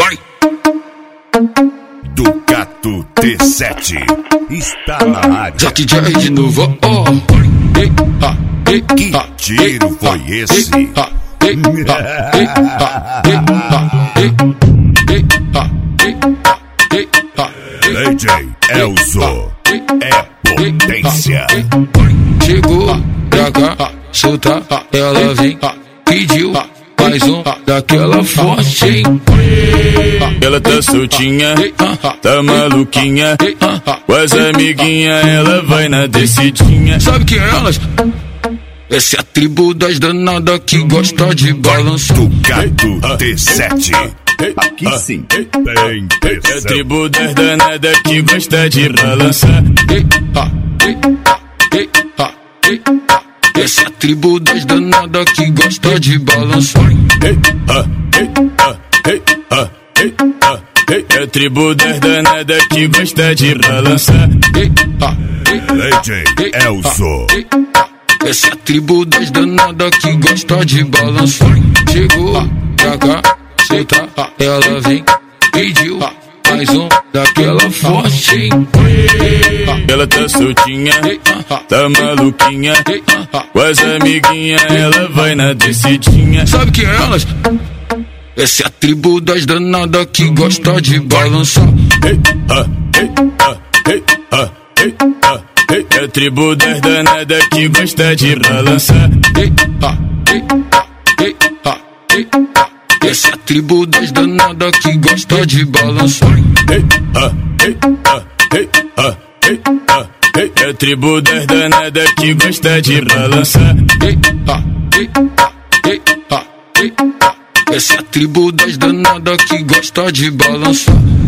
Vai! Ducato T7 está na área. Jack J de novo, ó. Que tiro foi esse? DJ Elzo é potência. Chegou pra cá, solta, ela vem, pediu mais um daquela forte, hein? Ela tá soltinha, tá maluquinha, com as amiguinhas ela vai na descidinha. Sabe quem é elas? Essa é a tribo das danadas que gosta de balançar. Ducato T7. Aqui sim tem É a pressão. tribo das danadas que gosta de balançar. Essa é a tribo das danadas que gosta de balançar. É a tribo das danadas que gosta de balançar. DJ Elzo. Essa é a tribo das danadas que gosta de balançar. Chegou pra cá, solta, ela vem, pediu mais um daquela forte, hein? Ela tá soltinha, tá maluquinha, com as amiguinhas ela vai na descidinha. Sabe quem é elas? Essa é a tribo das danadas que gosta de balançar. É a tribo das danadas que gosta de balançar. Essa é a tribo das danadas que gosta de balançar. É a tribo das danadas que gosta de balançar. Essa é a tribo das danadas que gosta de balançar.